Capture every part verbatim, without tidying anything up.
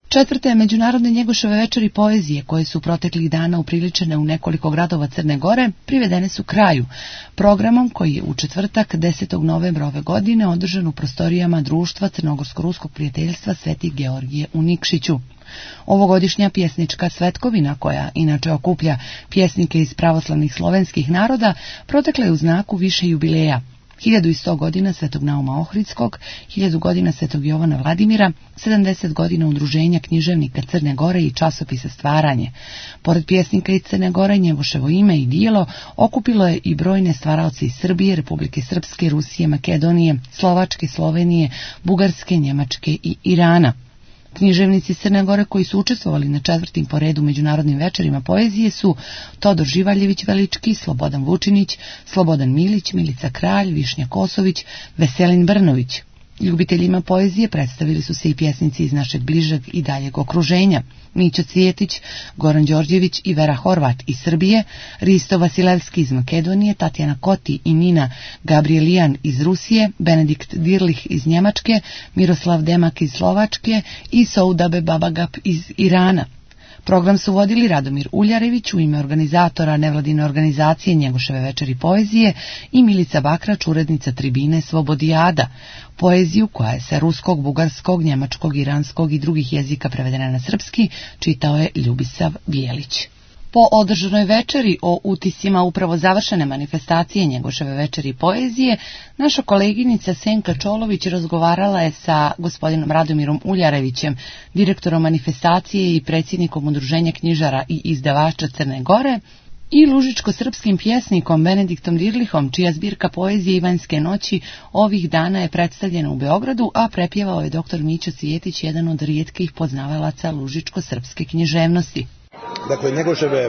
Četvrte međunarodne Njegoševe večeri poezije, koje su proteklih dana upriličene u nekoliko gradova Crne Gore, privedene su kraju programom koji je u četvrtak desetog novembra ove godine održan u prostorijama Društva Crnogorsko-ruskog prijateljstva Sveti Georgije u Nikšiću. Ovogodišnja pjesnička svetkovina, koja inače okuplja pjesnike iz pravoslavnih slovenskih naroda, protekla je u znaku više jubileja. hiljadu sto godina Svetog Nauma Ohridskog, hiljadu godina Svetog Jovana Vladimira, sedamdeset godina udruženja književnika Crne Gore i časopisa Stvaranje. Pored pjesnika iz Crne Gore, Njegoševo ime i dijelo okupilo je i brojne stvaraoce iz Srbije, Republike Srpske, Rusije, Makedonije, Slovačke, Slovenije, Bugarske, Njemačke i Irana. Književnici Crne Gore koji su učestvovali na četvrtim po redu međunarodnim večerima poezije su Todor Živaljević Velički, Slobodan Vučinić, Slobodan Milić, Milica Kralj, Višnja Kosović, Veselin Brnović. Ljubiteljima poezije predstavili su se i pjesnici iz našeg bližeg i daljeg okruženja: Mićo Cvijetić, Goran Đorđević i Vera Horvat iz Srbije, Risto Vasilevski iz Makedonije, Tatjana Koti i Nina Gabrielijan iz Rusije, Benedikt Dirlich iz Njemačke, Miroslav Demak iz Slovačke i Soudabe Babagap iz Irana. Program su vodili Radomir Uljarević u ime organizatora nevladine organizacije Njegoševe večeri poezije i Milica Bakrač, urednica tribine Svobodijada. Poeziju, koja je sa ruskog, bugarskog, njemačkog, iranskog i drugih jezika prevedena na srpski, čitao je Ljubisav Bijelić. Po održanoj večeri o utiscima upravo završene manifestacije Njegoševe večeri poezije, naša koleginica Senka Čolović razgovarala je sa gospodinom Radomirom Uljarevićem, direktorom manifestacije i predsjednikom Udruženja knjižara i izdavača Crne Gore, i lužičko-srpskim pjesnikom Benediktom Dirlichom, čija zbirka poezije Ivanjske noći ovih dana je predstavljena u Beogradu, a prepjevao je doktor Mićo Cvijetić, jedan od rijetkih poznavalaca lužičko-srpske književnosti. Dakle, Njegoševe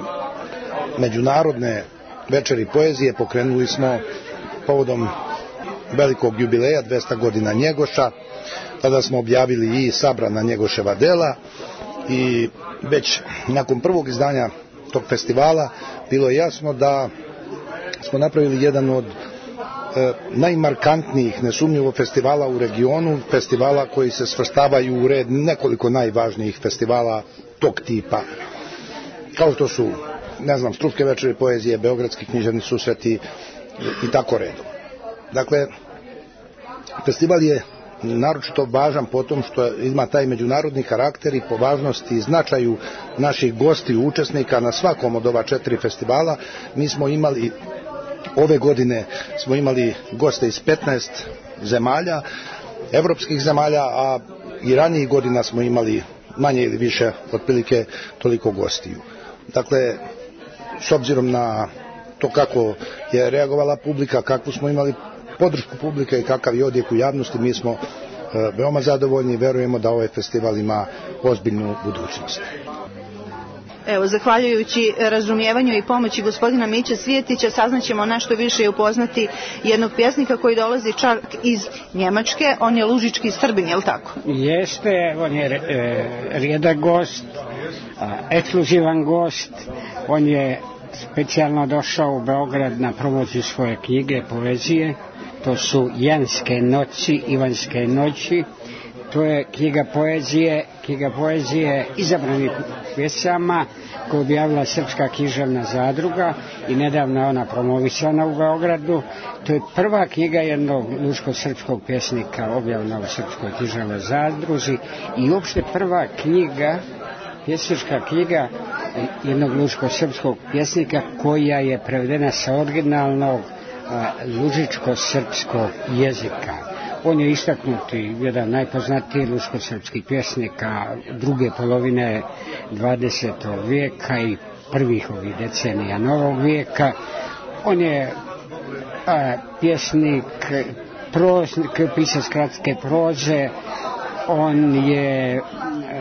međunarodne večeri poezije pokrenuli smo povodom velikog jubileja, dvesta godina Njegoša. Tada smo objavili i sabrana Njegoševa dela i već nakon prvog izdanja tog festivala bilo je jasno da smo napravili jedan od e, najmarkantnijih, nesumnjivo, festivala u regionu, festivala koji se svrstavaju u red nekoliko najvažnijih festivala tog tipa, kao što su, ne znam, Stručke večeri poezije, Beogradski književni susreti i tako redom. Dakle, festival je naročito važan po tom što ima taj međunarodni karakter i po važnosti i značaju naših gostiju, učesnika na svakom od ova četiri festivala. Mi smo imali, ove godine smo imali goste iz petnaest zemalja, evropskih zemalja, a i ranijih godina smo imali manje ili više otprilike toliko gostiju. Dakle, s obzirom na to kako je reagovala publika, kakvu smo imali podršku publike i kakav je odjek u javnosti, mi smo e, veoma zadovoljni i verujemo da ovaj festival ima ozbiljnu budućnost. Evo, zahvaljujući razumijevanju i pomoći gospodina Miće Cvijetića, saznaćemo nešto više i upoznati jednog pjesnika koji dolazi čak iz Njemačke. On je lužički Srbin, je li tako? Jeste, on je e, rijedak gost, a, ekskluzivan gost. On je specijalno došao u Beograd na promociju svoje knjige poezije. To su Janske noći, Ivanjske noći. To je knjiga poezije, knjiga poezije izabranih pjesama koju objavila Srpska književna zadruga i nedavno je ona promovisana u Beogradu. To je prva knjiga jednog lužičko-srpskog pjesnika objavljena u Srpskoj književnoj zadruzi i uopšte prva knjiga, pjesnička knjiga jednog lužičko-srpskog pjesnika koja je prevedena sa originalnog lužičko-srpskog jezika. On je istaknuti jedan najpoznatiji lužičko-srpskih pjesnika druge polovine dvadesetog vijeka i prvih ovih decenija novog vijeka. On je a, pjesnik, proznik, pisac kratke proze. On je a,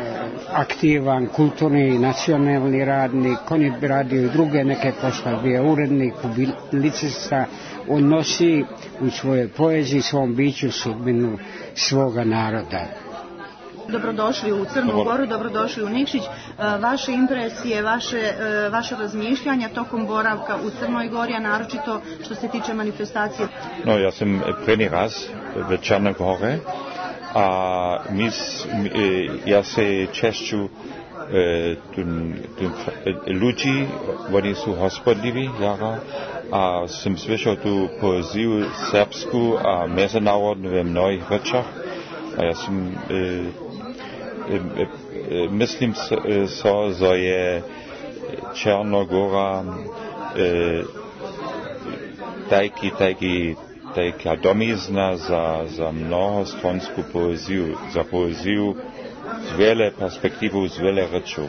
aktivan kulturni i nacionalni radnik. On je radio i druge neke poslove, bio urednik, publicista. On nosi u svojoj poeziji, svom biću sudbinu svoga naroda. Dobrodošli u Crnu Goru, dobrodošli u Nikšić. Vaše impresije, vaše, vaše razmišljanja tokom boravka u Crnoj Gori, a naročito što se tiče manifestacije? No, ja sam prvi raz v Črnoj Gori a mis, ja se češću tun, tun, ljudi, oni su gospodljivi, jara, a sam slyšel tu poeziju srpsku a mezinárodnu ve mnohých rečach. A ja sam e, e, e, myslím so, že je Černogora e, tajki, tajki, tajka domizna za, za mnohostronsku poeziju, za poeziju z vele perspektivu, z vele reču.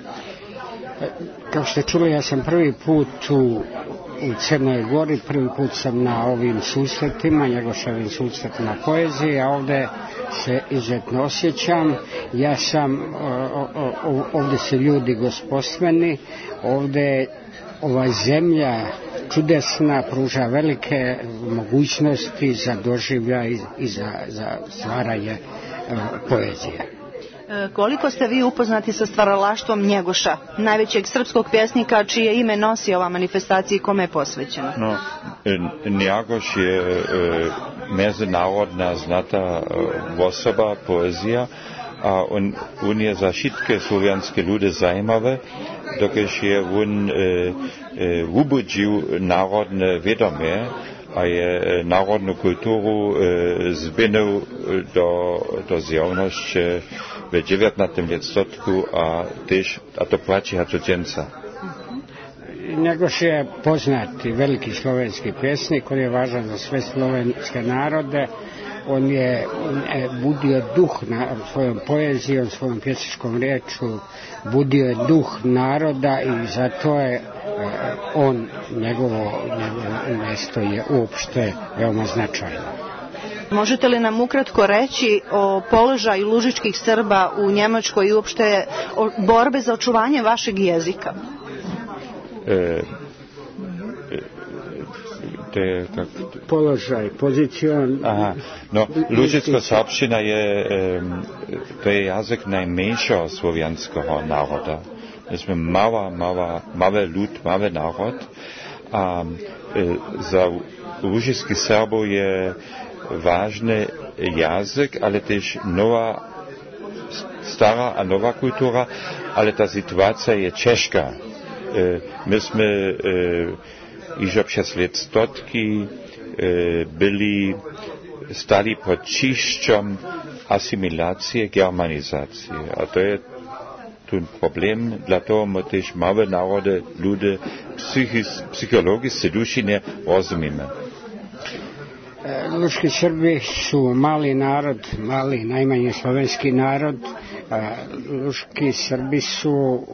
Kao što čuli, ja sam prvi put u, u Crnoj Gori, prvi put sam na ovim susretima, Njegoševim susretima poezije, a ovde se izuzetno osjećam. Ja sam, o, o, ovde su ljudi gospostveni, ovde ova zemlja čudesna pruža velike mogućnosti za doživljaj i, i za, za stvaranje o, poezije. Koliko ste vi upoznati sa stvaralaštvom Njegoša, najvećeg srpskog pjesnika čije ime nosi ova manifestacija i kome je posvećena? No, Njegoš je e, mezinárodna znata e, osoba, poezija, a on, on je za šitke slovenske ljude zajmave, dokež je on e, e, ubudžil narodne vedomje, a je narodnu kulturu e, zbinil do, do zjavnosti v devätnástom stoljetku, a, tež, a to plaći do dženca. Njegoš je poznati veliki slovenski pjesnik, on je važan za sve slovenske narode, on je budio duh na svojom poezijom, svojom pjesničkom riječu, budio je duh naroda i zato je on, njegovo, njegovo mjesto je uopšte veoma značajno. Možete li nam ukratko reći o položaju lužičkih Srba u Njemačkoj i uopšte o borbe za očuvanje vašeg jezika? E, te, kak... Položaj, pozicion... Aha, no, lužicko-srpština je, to je jazyk najmenšého slovenského národa. My sme mala, mala, malé ľud, malé národ a e, za lužických Srbov je vážny jazyk, ale tiež nová, stará a nová kultúra, ale tá situácia je ťažká. E, my sme e, iž přes let stotky e, byli stali pod čišťom asimilácie, germanizácie. A to je ten problém, dla toho my tiež malé národy, ľudia psychologicky, dušine rozumíme. Luški Srbi su mali narod, mali, najmanje slovenski narod. Luški Srbi su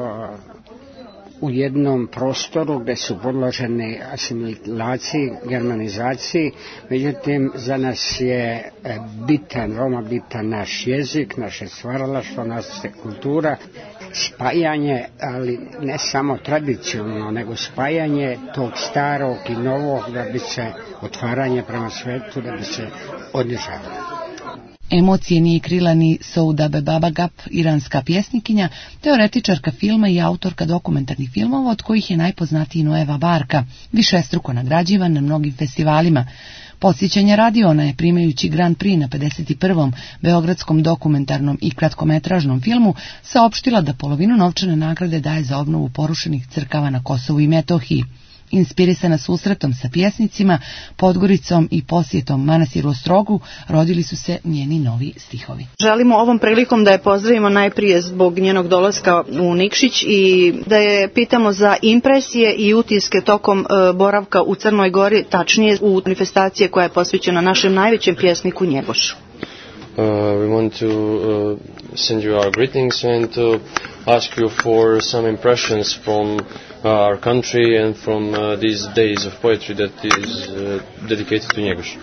u jednom prostoru gde su podloženi asimilaciji, germanizaciji, međutim za nas je bitan, veoma bitan naš jezik, naše stvaralaštvo, naša kultura, spajanje, ali ne samo tradicionalno, nego spajanje tog starog i novog da bi se otvaranje prema svetu, da bi se održavalo. Emocije nije krila ni Souda Bebabagap, iranska pjesnikinja, teoretičarka filma i autorka dokumentarnih filmova, od kojih je najpoznatiji Noeva Barka, višestruko nagrađivan na mnogim festivalima. Podsjećanja radi, ona je, primajući Grand Prix na pedeset prvom beogradskom dokumentarnom i kratkometražnom filmu, saopštila da polovinu novčane nagrade daje za obnovu porušenih crkava na Kosovu i Metohiji. Inspirisana susretom sa pjesnicima, Podgoricom i posjetom manastiru Ostrogu, rodili su se njeni novi stihovi. Želimo ovom prilikom da je pozdravimo najprije zbog njenog dolaska u Nikšić i da je pitamo za impresije i utiske tokom e, boravka u Crnoj Gori, tačnije u manifestacije koja je posvećena našem najvećem pjesniku Njegošu. Uh, we want to uh, send you our greetings and to ask you for some impressions from uh, our country and from uh, these days of poetry that is uh, dedicated to Njegoš.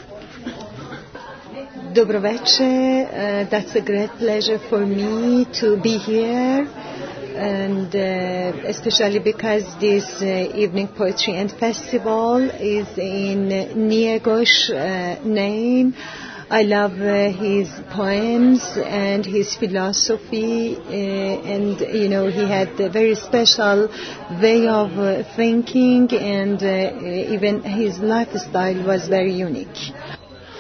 Dobro večer. Uh, that's a great pleasure for me to be here, and uh, especially because this uh, evening poetry and festival is in Njegoš uh, name. I love uh, his poems and his philosophy, uh, and you know he had a very special way of uh, thinking, and uh, even his lifestyle was very unique. Uh,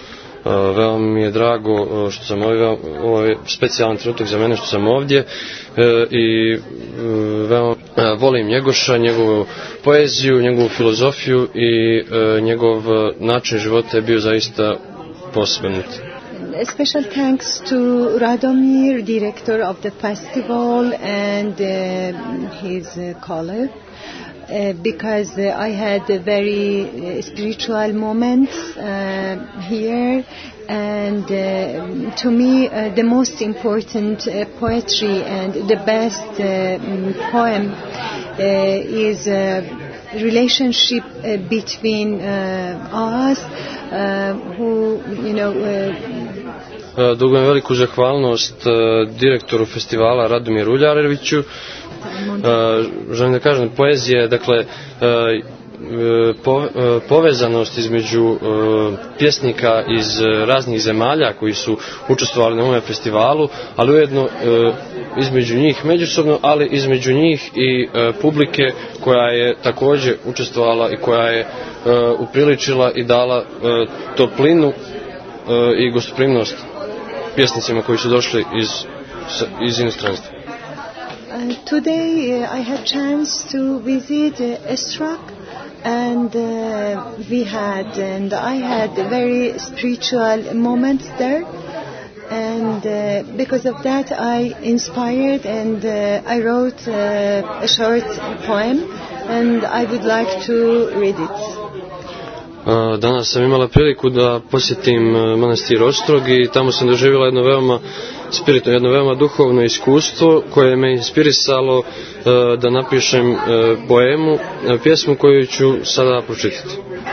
Veoma mi je drago što sam ovdje, ovo je specijalan trenutak za mene što sam ovdje i veoma volim Njegoša, njegovu poeziju, njegovu filozofiju i njegov način života je bio zaista poseban. A special thanks to Radomir, director of the festival, and uh, his uh, colleague. Uh, because uh, I had a very uh, spiritual moments uh, here, and uh, to me uh, the most important uh, poetry and the best uh, poem uh, is a relationship uh, between uh, us uh, who, you know, uh, Dugujem veliku zahvalnost uh, direktoru festivala Radomiru Uljareviću. Uh, želim da kažem, poezija je dakle uh, po, uh, povezanost između uh, pjesnika iz uh, raznih zemalja koji su učestvovali na ovom festivalu, ali ujedno uh, između njih međusobno, ali između njih i uh, publike koja je također učestvovala i koja je uh, upriličila i dala uh, toplinu uh, i gostoprimnost pjesnicima koji su došli iz, iz inostranstva. Uh, today uh, I had chance to visit uh, Estrak, and uh, we had and I had very spiritual moments there, and uh, because of that I inspired and uh, I wrote uh, a short poem, and I would like to read it. Danas sam imala priliku da posjetim manastir Ostrog i tamo sam doživjela jedno veoma spiritualno, jedno veoma duhovno iskustvo koje me inspirisalo da napišem poemu, pjesmu koju ću sada pročitati.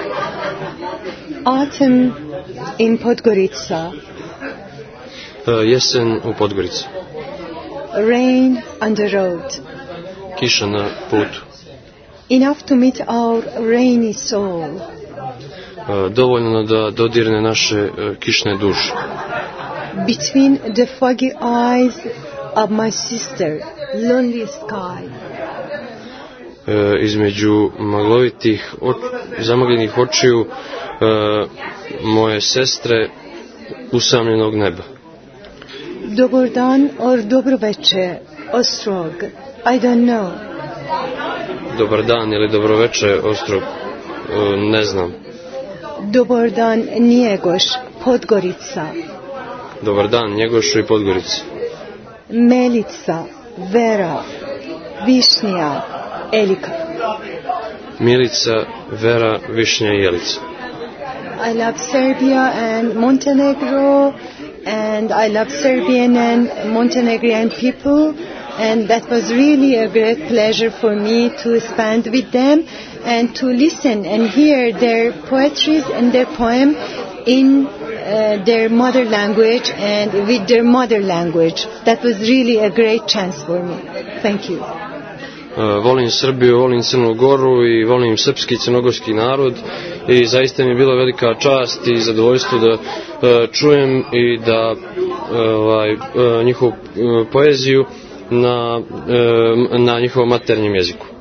Autumn in Podgorica. Jesen u Podgorici. Rain on the road. Kiša na putu. Enough to meet our rainy soul. Dovoljno da dodirne naše kišne duše. Between the foggy eyes of my sister, lonely sky. Između maglovitih oč, zamagljenih očiju moje sestre usamljenog neba. Dobar dan or dobro večer, Ostrog, I don't know. Dobar dan ili dobro večer, Ostrog, ne znam. Dobar dan, Njegoš, Podgorica. Dobar dan, Njegošu i Podgorici. Melica, Vera, Višnja, Elika. Milica, Vera, Višnja i Jelica. I love Serbia and Montenegro, and I love Serbian and Montenegrin people, and that was really a great pleasure for me to spend with them and to listen and hear their poetries and their poem in uh, their mother language and with their mother language. That was really a great chance for me. Thank you. Uh, volim Srbiju, volim Crnu Goru i volim srpski i crnogorski narod i zaista mi je bila velika čast i zadovoljstvo da uh, čujem i da uh, uh, njihovu uh, poeziju na, uh, na njihovom maternjem jeziku.